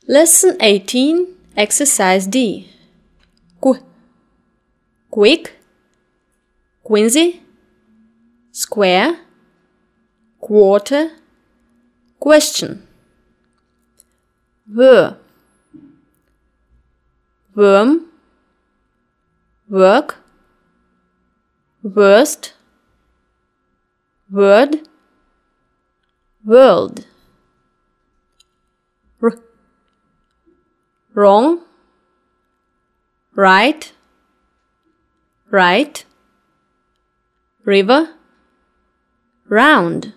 Lesson 18, Exercise D. Quick, Quincy, square, quarter, question. Were, worm, work, worst, word, world. Wrong, right, right, river, round.